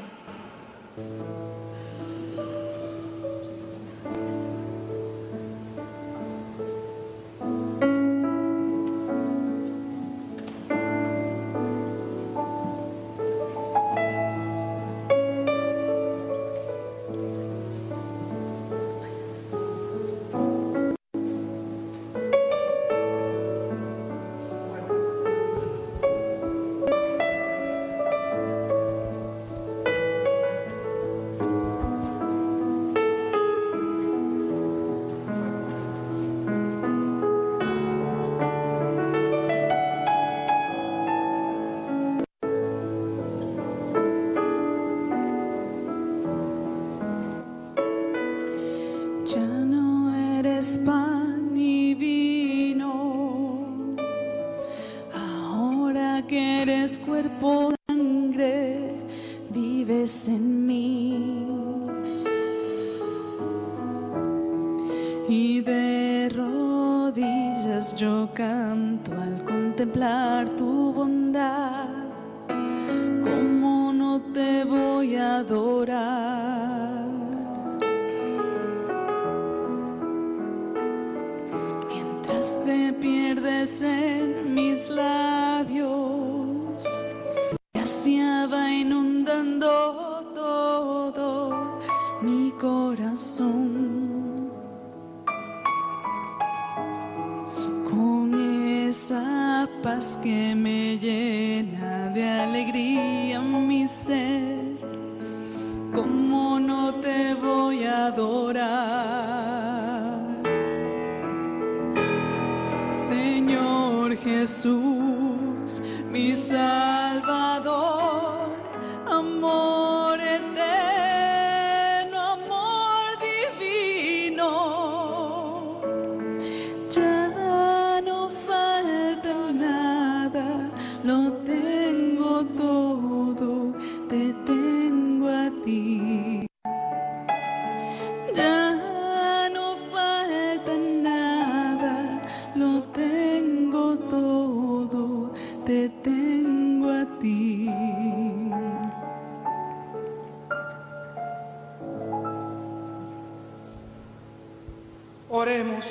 Ya no eres pan ni vino, ahora que eres cuerpo y sangre, vives en mí. Y de rodillas yo canto al contemplar tu bondad. ¿Cómo no te voy a adorar? Te pierdes en mis labios, gracia va inundando todo mi corazón, con esa paz que me llena de alegría mi ser. ¿Cómo no te voy a adorar? Señor Jesús, mi Salvador, amor eterno, amor divino. Ya no falta nada, lo tengo todo, te tengo a ti. Ya no falta nada, lo tengo todo, te tengo a ti. Oremos.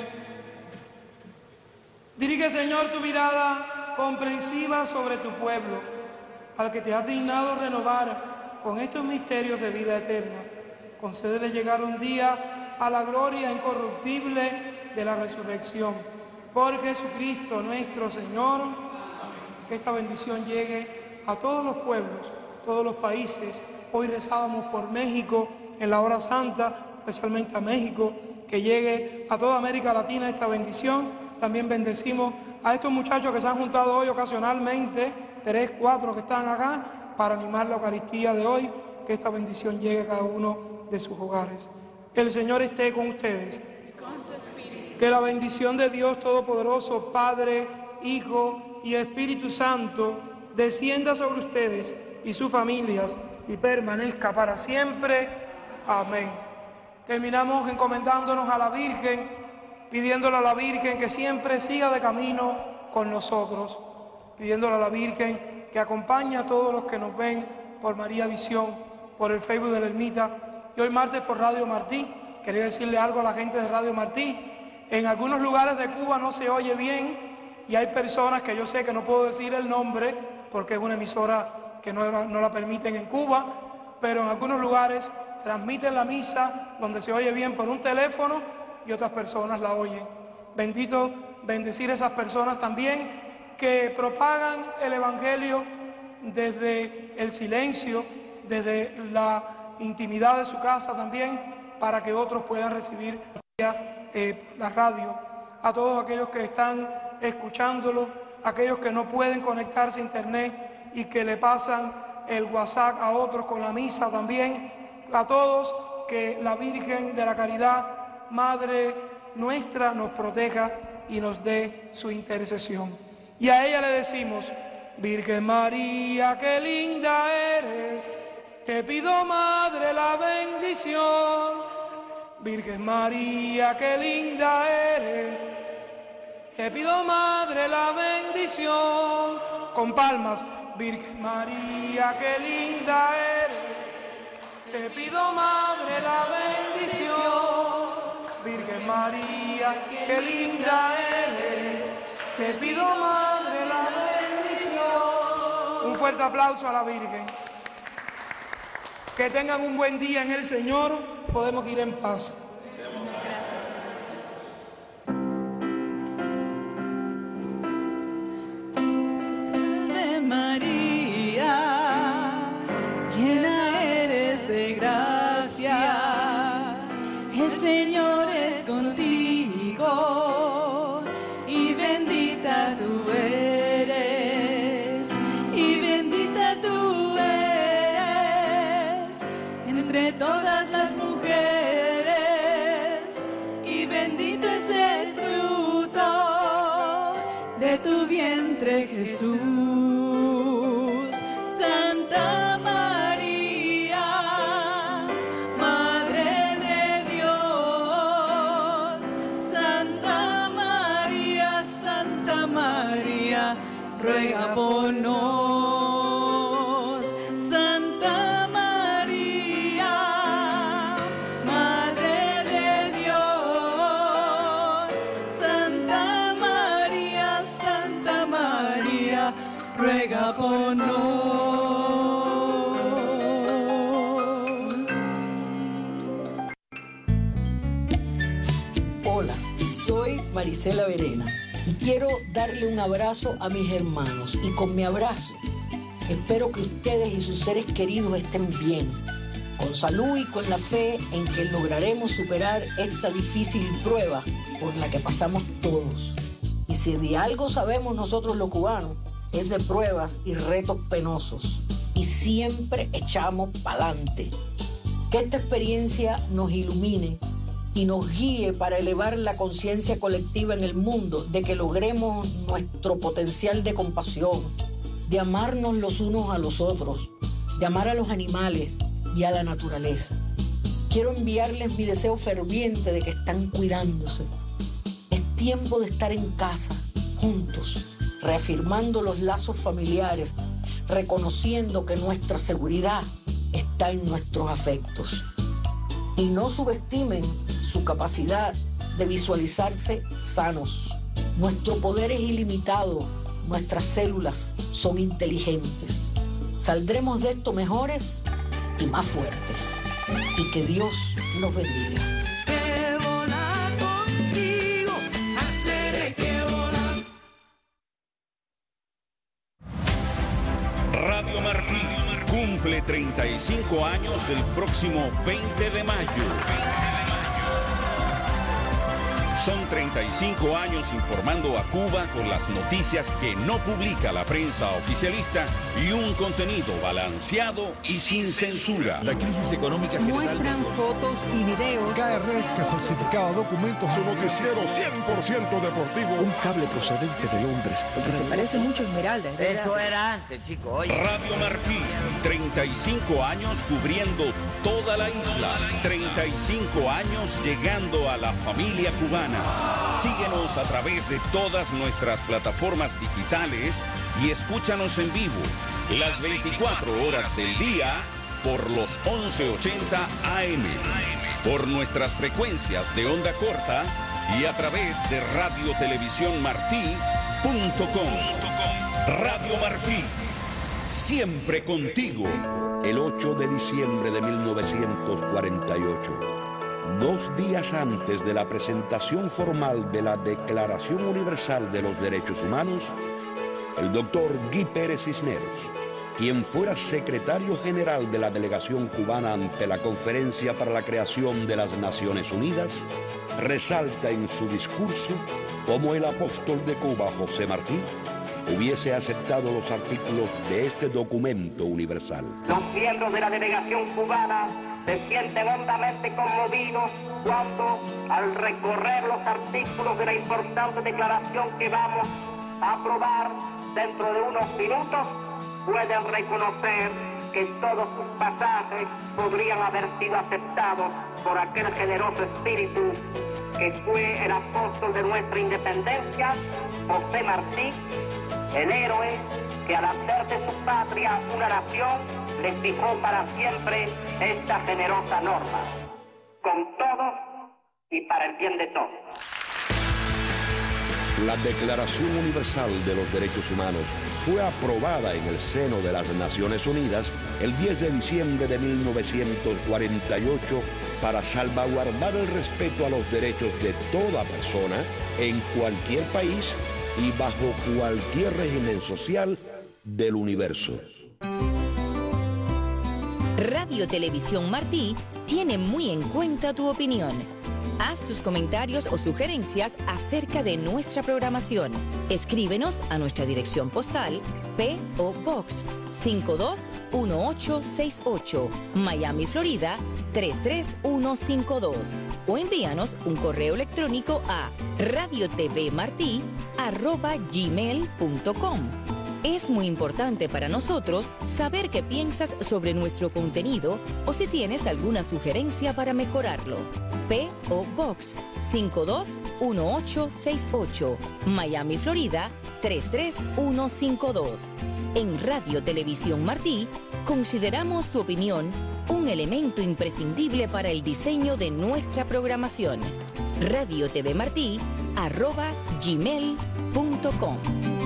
Dirige, Señor, tu mirada comprensiva sobre tu pueblo, al que te has dignado renovar con estos misterios de vida eterna. Concédele llegar un día a la gloria incorruptible de la resurrección. Por Jesucristo nuestro Señor, que esta bendición llegue a todos los pueblos, todos los países. Hoy rezábamos por México en la hora santa, especialmente a México, que llegue a toda América Latina esta bendición. También bendecimos a estos muchachos que se han juntado hoy ocasionalmente, 3, 4 que están acá, para animar la Eucaristía de hoy, que esta bendición llegue a cada uno de sus hogares. El Señor esté con ustedes. Que la bendición de Dios Todopoderoso, Padre, Hijo y Espíritu Santo, descienda sobre ustedes y sus familias y permanezca para siempre. Amén. Terminamos encomendándonos a la Virgen, pidiéndole a la Virgen que siempre siga de camino con nosotros, pidiéndole a la Virgen que acompañe a todos los que nos ven por María Visión, por el Facebook de la Ermita y hoy martes por Radio Martí, quería decirle algo a la gente de Radio Martí. En algunos lugares de Cuba no se oye bien y hay personas que yo sé que no puedo decir el nombre porque es una emisora que no la permiten en Cuba, pero en algunos lugares transmiten la misa donde se oye bien por un teléfono y otras personas la oyen. Bendecir a esas personas también que propagan el Evangelio desde el silencio, desde la intimidad de su casa también, para que otros puedan recibir la radio. A todos aquellos que están escuchándolo, aquellos que no pueden conectarse a internet y que le pasan el WhatsApp a otros con la misa también, a todos, que la Virgen de la Caridad, Madre nuestra, nos proteja y nos dé su intercesión. Y a ella le decimos: Virgen María, qué linda eres, te pido, Madre, la bendición. Virgen María, qué linda eres, te pido, Madre, la bendición. Con palmas. Virgen María, qué linda eres, te pido, Madre, la bendición. Virgen María, qué linda eres, te pido, Madre, la bendición. Un fuerte aplauso a la Virgen. Que tengan un buen día en el Señor. Podemos ir en paz. Gracias. Ave María, llena eres de gracia, el Señor es contigo, y bendita tú eres, y bendita tú eres entre todas las mujeres, y bendito es el fruto de tu vientre, Jesús. Santa María, Madre de Dios, Santa María, ruega por nos. Santa María, Madre de Dios, Santa María, ruega por nos. Hola, soy Marisela Verena y quiero darle un abrazo a mis hermanos, y con mi abrazo espero que ustedes y sus seres queridos estén bien, con salud y con la fe en que lograremos superar esta difícil prueba por la que pasamos todos. Y si de algo sabemos nosotros los cubanos, es de pruebas y retos penosos, y siempre echamos pa'lante. Que esta experiencia nos ilumine y nos guíe para elevar la conciencia colectiva en el mundo, de que logremos nuestro potencial de compasión, de amarnos los unos a los otros, de amar a los animales y a la naturaleza. Quiero enviarles mi deseo ferviente de que están cuidándose. Es tiempo de estar en casa, juntos, reafirmando los lazos familiares, reconociendo que nuestra seguridad está en nuestros afectos. Y no subestimen su capacidad de visualizarse sanos. Nuestro poder es ilimitado, nuestras células son inteligentes. Saldremos de esto mejores y más fuertes. Y que Dios los bendiga. Que volar contigo, hacer que volar. Radio Martí cumple 35 años el próximo 20 de mayo. Son 35 años informando a Cuba con las noticias que no publica la prensa oficialista y un contenido balanceado y sin censura. La crisis económica general. Muestran fotos y videos. KRS, que falsificaba documentos. Su noticiero 100% deportivo. Un cable procedente de Londres. Porque se parece mucho a Esmeralda. Eso era antes, chicos. Oye. Radio Martí, 35 años cubriendo toda la isla. 35 años llegando a la familia cubana. Síguenos a través de todas nuestras plataformas digitales y escúchanos en vivo las 24 horas del día por los 1180 AM. por nuestras frecuencias de onda corta y a través de radiotelevisionmartí.com. Radio Martí, siempre contigo. El 8 de diciembre de 1948, 2 días antes de la presentación formal de la Declaración Universal de los Derechos Humanos, el doctor Guy Pérez Cisneros, quien fuera secretario general de la delegación cubana ante la Conferencia para la Creación de las Naciones Unidas, resalta en su discurso cómo el apóstol de Cuba, José Martí, hubiese aceptado los artículos de este documento universal. Los miembros de la delegación cubana se sienten hondamente conmovidos cuando, al recorrer los artículos de la importante declaración que vamos a aprobar dentro de unos minutos, pueden reconocer que todos sus pasajes podrían haber sido aceptados por aquel generoso espíritu que fue el apóstol de nuestra independencia, José Martí, el héroe que al hacer de su patria una nación le fijó para siempre esta generosa norma, con todos y para el bien de todos. La Declaración Universal de los Derechos Humanos fue aprobada en el seno de las Naciones Unidas el 10 de diciembre de 1948 para salvaguardar el respeto a los derechos de toda persona en cualquier país y bajo cualquier régimen social del universo. Radio Televisión Martí tiene muy en cuenta tu opinión. Haz tus comentarios o sugerencias acerca de nuestra programación. Escríbenos a nuestra dirección postal P.O. Box 521868, Miami, Florida 33152, o envíanos un correo electrónico a radiotvmarti@gmail.com. Es muy importante para nosotros saber qué piensas sobre nuestro contenido o si tienes alguna sugerencia para mejorarlo. P.O. Box 521868, Miami, Florida 33152. En Radio Televisión Martí consideramos tu opinión un elemento imprescindible para el diseño de nuestra programación. radiotvmarti@gmail.com.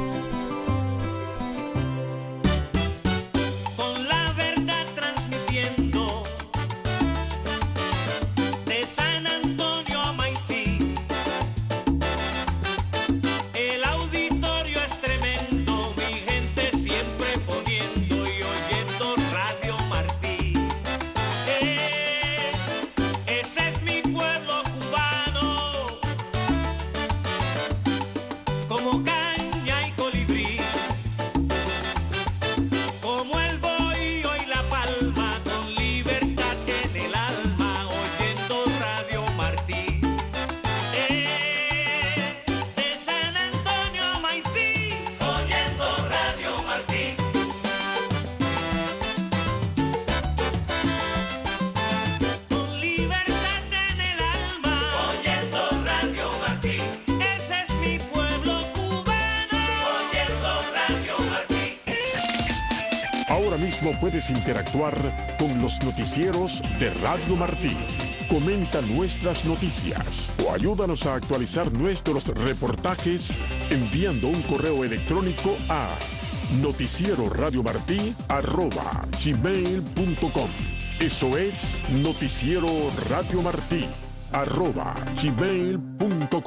Puedes interactuar con los noticieros de Radio Martí. Comenta nuestras noticias o ayúdanos a actualizar nuestros reportajes enviando un correo electrónico a noticieroradiomartí@gmail.com. Eso es noticieroradiomartí@gmail.com.